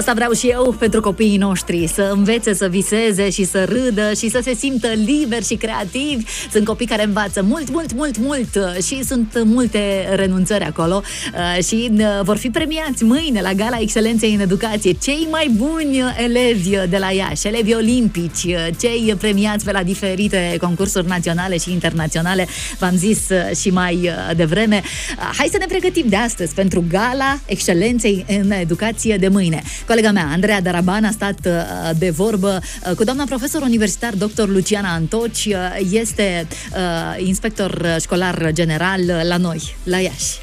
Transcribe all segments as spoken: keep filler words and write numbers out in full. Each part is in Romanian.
Asta vreau și eu pentru copiii noștri, să învețe să viseze și să râdă și să se simtă liberi și creativi. Sunt copii care învață mult, mult, mult, mult și sunt multe renunțări acolo și vor fi premiați mâine la Gala Excelenței în Educație cei mai buni elevi de la Iași, elevi olimpici, cei premiați pe la diferite concursuri naționale și internaționale, v-am zis și mai devreme. Hai să ne pregătim de astăzi pentru Gala Excelenței în Educație de mâine. Colega mea, Andreea Daraban, a stat de vorbă cu doamna profesor universitar doctor Luciana Antoci, este uh, inspector școlar general la noi, la Iași.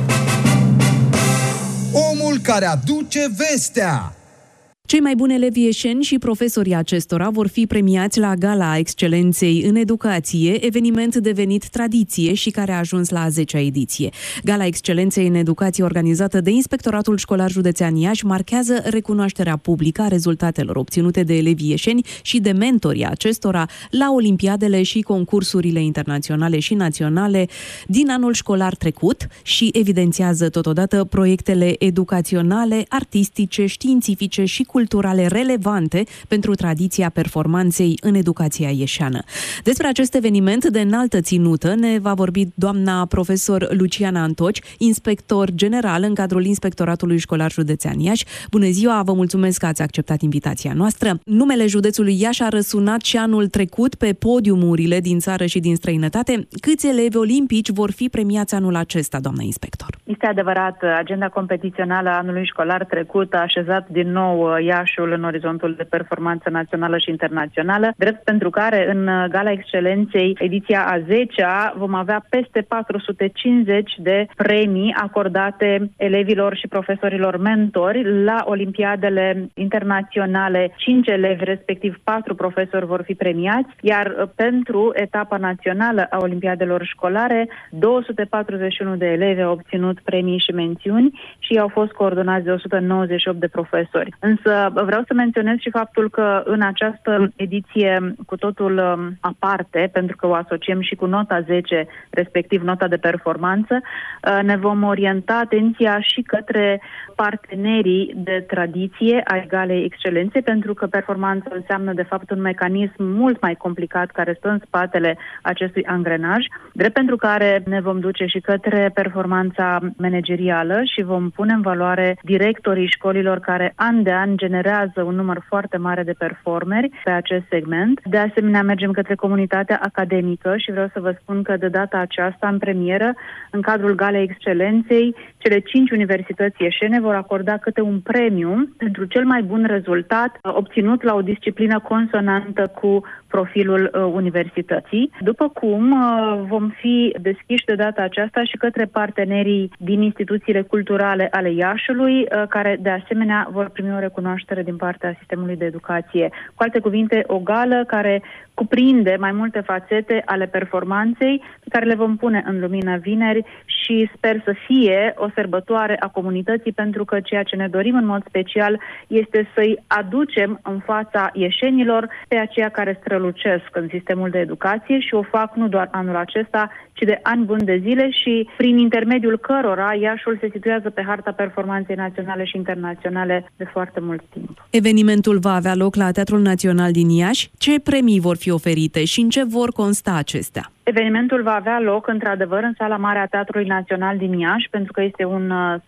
Omul care aduce vestea. Cei mai buni elevi ieșeni și profesorii acestora vor fi premiați la Gala Excelenței în Educație, eveniment devenit tradiție și care a ajuns la a zecea ediție. Gala Excelenței în Educație, organizată de Inspectoratul Școlar Județean Iași, marchează recunoașterea publică a rezultatelor obținute de elevii ieșeni și de mentorii acestora la olimpiadele și concursurile internaționale și naționale din anul școlar trecut și evidențiază totodată proiectele educaționale, artistice, științifice și culturale relevante pentru tradiția performanței în educația ieșeană. Despre acest eveniment de înaltă ținută ne va vorbi doamna profesor Luciana Antoci, inspector general în cadrul Inspectoratului Școlar Județean Iași. Bună ziua, vă mulțumesc că ați acceptat invitația noastră. Numele județului Iași a răsunat și anul trecut pe podiumurile din țară și din străinătate. Câți elevi olimpici vor fi premiați anul acesta, doamna inspector? Este adevărat, agenda competițională a anului școlar trecut a așezat din nou Iașiul în orizontul de performanță națională și internațională, drept pentru care în Gala Excelenței, ediția a zecea, vom avea peste patru sute cincizeci de premii acordate elevilor și profesorilor mentori la olimpiadele internaționale. cinci elevi, respectiv patru profesori vor fi premiați, iar pentru etapa națională a olimpiadelor școlare, două sute patruzeci și unu de elevi au obținut premii și mențiuni și au fost coordonați de o sută nouăzeci și opt de profesori. Însă vreau să menționez și faptul că în această ediție cu totul aparte, pentru că o asociem și cu nota zece, respectiv nota de performanță, ne vom orienta atenția și către partenerii de tradiție ai Galei Excelenței, pentru că performanța înseamnă de fapt un mecanism mult mai complicat care stă în spatele acestui angrenaj, drept pentru care ne vom duce și către performanța managerială și vom pune în valoare directorii școlilor care an de an generează un număr foarte mare de performeri pe acest segment. De asemenea, mergem către comunitatea academică și vreau să vă spun că de data aceasta, în premieră, în cadrul Galei Excelenței, cele cinci universități ieșene vor acorda câte un premiu pentru cel mai bun rezultat obținut la o disciplină consonantă cu profilul uh, universității. După cum uh, vom fi deschiși de data aceasta și către partenerii din instituțiile culturale ale Iașiului, uh, care de asemenea vor primi o recunoaștere din partea sistemului de educație. Cu alte cuvinte, o gală care cuprinde mai multe fațete ale performanței pe care le vom pune în lumină vineri și sper să fie o sărbătoare a comunității, pentru că ceea ce ne dorim în mod special este să-i aducem în fața ieșenilor pe aceia care strălucesc în sistemul de educație și o fac nu doar anul acesta, ci de ani buni de zile și prin intermediul cărora Iașiul se situează pe harta performanței naționale și internaționale de foarte mult timp. Evenimentul va avea loc la Teatrul Național din Iași. Ce premii vor fi oferite și în ce vor consta acestea? Evenimentul va avea loc, într-adevăr, în Sala Mare a Teatrului Național din Iași, pentru că este un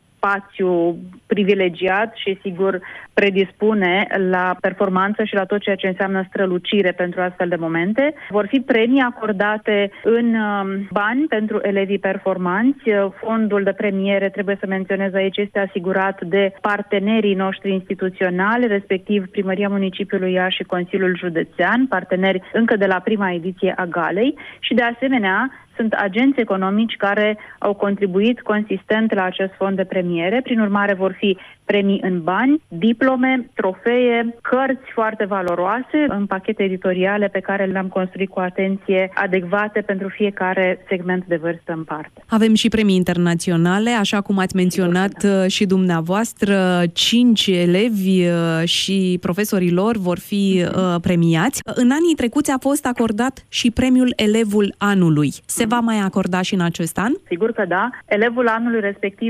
spațiu privilegiat și, sigur, predispune la performanță și la tot ceea ce înseamnă strălucire pentru astfel de momente. Vor fi premii acordate în bani pentru elevii performanți. Fondul de premiere, trebuie să menționez aici, este asigurat de partenerii noștri instituționali, respectiv Primăria Municipiului Iași și Consiliul Județean, parteneri încă de la prima ediție a galei și, de asemenea, sunt agenți economici care au contribuit consistent la acest fond de premiere. Prin urmare, vor fi premii în bani, diplome, trofee, cărți foarte valoroase în pachete editoriale pe care le-am construit cu atenție adecvate pentru fiecare segment de vârstă în parte. Avem și premii internaționale, așa cum ați menționat da. și dumneavoastră, cinci elevi și profesorii lor vor fi uh, premiați. În anii trecuți a fost acordat și premiul Elevul Anului. Se va mai acorda și în acest an? Sigur că da. Elevul anului, respectiv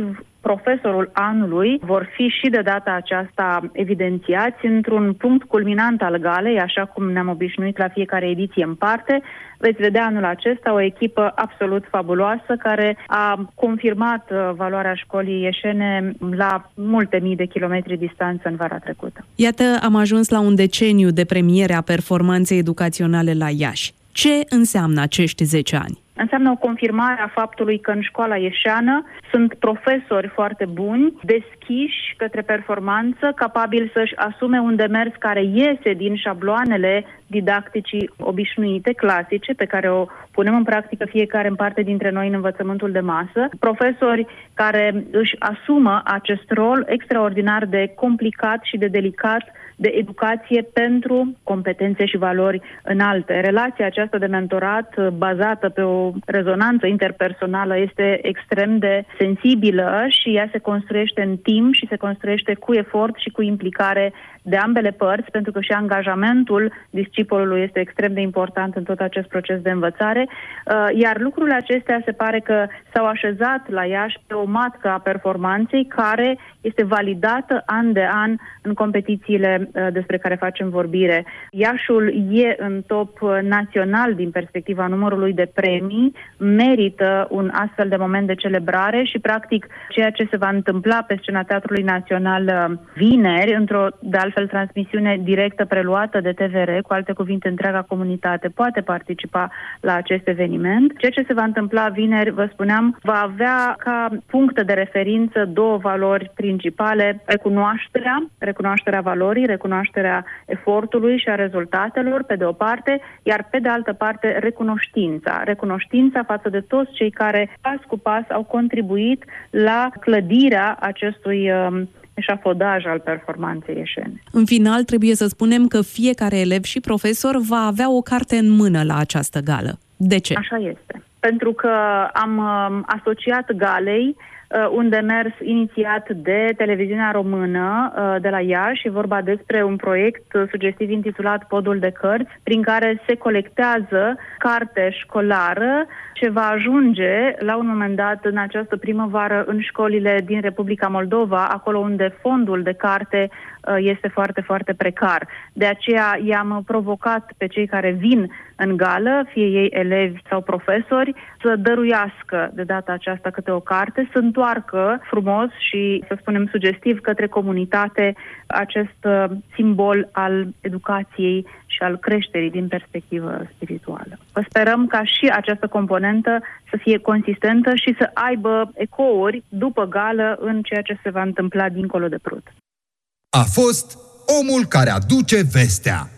profesorul anului vor fi și de data aceasta evidențiați într-un punct culminant al galei, așa cum ne-am obișnuit la fiecare ediție în parte. Veți vedea anul acesta o echipă absolut fabuloasă care a confirmat valoarea școlii ieșene la multe mii de kilometri distanță în vara trecută. Iată, am ajuns la un deceniu de premiere a performanței educaționale la Iași. Ce înseamnă acești zece ani? Înseamnă o confirmare a faptului că în școala ieșeană sunt profesori foarte buni, deschiși către performanță, capabili să-și asume un demers care iese din șabloanele didacticii obișnuite, clasice, pe care o punem în practică fiecare în parte dintre noi în învățământul de masă. Profesori care își asumă acest rol extraordinar de complicat și de delicat de educație pentru competențe și valori înalte. Relația aceasta de mentorat bazată pe o rezonanță interpersonală este extrem de sensibilă și ea se construiește în timp și se construiește cu efort și cu implicare de ambele părți, pentru că și angajamentul discipolului este extrem de important în tot acest proces de învățare, iar lucrurile acestea se pare că s-au așezat la Iași pe o matcă a performanței care este validată an de an în competițiile despre care facem vorbire. Iașul e în top național din perspectiva numărului de premii, merită un astfel de moment de celebrare și, practic, ceea ce se va întâmpla pe scena Teatrului Național vineri, într-o, de altfel, transmisiune directă preluată de T V R, cu alte cuvinte, întreaga comunitate poate participa la acest eveniment. Ceea ce se va întâmpla vineri, vă spuneam, va avea ca puncte de referință două valori principale: recunoașterea, recunoașterea valorii, recunoașterea efortului și a rezultatelor, pe de o parte, iar pe de altă parte recunoștința. Recunoștința față de toți cei care pas cu pas au contribuit la clădirea acestui um, eșafodaj al performanței ieșene. În final, trebuie să spunem că fiecare elev și profesor va avea o carte în mână la această gală. De ce? Așa este. Pentru că am um, asociat galei un demers inițiat de Televiziunea Română de la Iași, e vorba despre un proiect sugestiv intitulat Podul de cărți, prin care se colectează carte școlară ce va ajunge la un moment dat în această primăvară în școlile din Republica Moldova, acolo unde fondul de carte este foarte, foarte precar. De aceea i-am provocat pe cei care vin în gală, fie ei elevi sau profesori, să dăruiască de data aceasta câte o carte, să întoarcă frumos și, să spunem, sugestiv către comunitate acest simbol al educației și al creșterii din perspectivă spirituală. Vă sperăm ca și această componentă să fie consistentă și să aibă ecouri după gală în ceea ce se va întâmpla dincolo de Prut. A fost Omul care aduce vestea.